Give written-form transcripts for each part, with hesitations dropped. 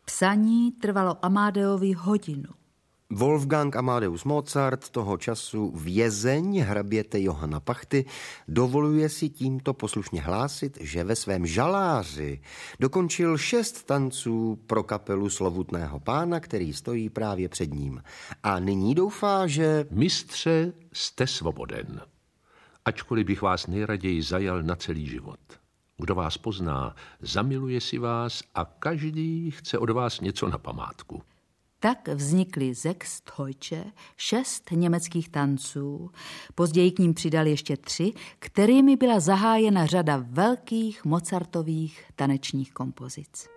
Psaní trvalo Amádeovi hodinu. Wolfgang Amadeus Mozart, toho času vězeň hraběte Johana Pachty, dovoluje si tímto poslušně hlásit, že ve svém žaláři dokončil 6 tanců pro kapelu Slovutného pána, který stojí právě před ním. A nyní doufá, že... Mistře, jste svoboden. Ačkoliv bych vás nejraději zajal na celý život. Kdo vás pozná, zamiluje si vás a každý chce od vás něco na památku. Tak vznikly 6 Deutsche, 6 německých tanců, později k ním přidali ještě 3, kterými byla zahájena řada velkých Mozartových tanečních kompozic.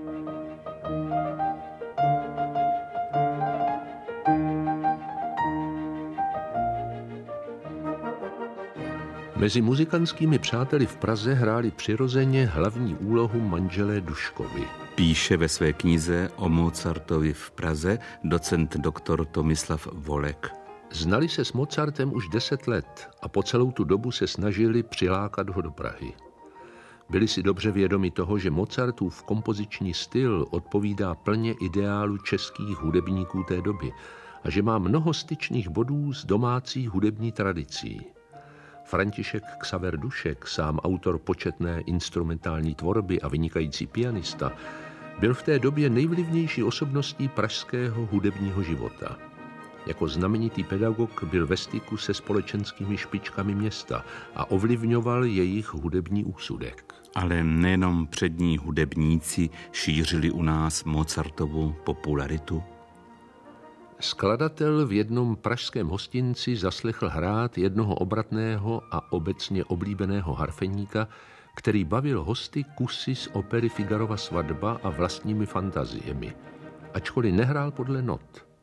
Mezi muzikantskými přáteli v Praze hráli přirozeně hlavní úlohu manželé Duškovi. Píše ve své knize o Mozartovi v Praze docent doktor Tomislav Volek. Znali se s Mozartem už 10 let a po celou tu dobu se snažili přilákat ho do Prahy. Byli si dobře vědomi toho, že Mozartův kompoziční styl odpovídá plně ideálu českých hudebníků té doby a že má mnoho styčných bodů s domácí hudební tradicí. František Xaver Dušek, sám autor početné instrumentální tvorby a vynikající pianista, byl v té době nejvlivnější osobností pražského hudebního života. Jako znamenitý pedagog byl ve styku se společenskými špičkami města a ovlivňoval jejich hudební úsudek. Ale nejenom přední hudebníci šířili u nás Mozartovu popularitu. Skladatel v jednom pražském hostinci zaslechl hrát jednoho obratného a obecně oblíbeného harfeníka, který bavil hosty kusy z opery Figarova svatba a vlastními fantaziemi, ačkoliv nehrál podle not.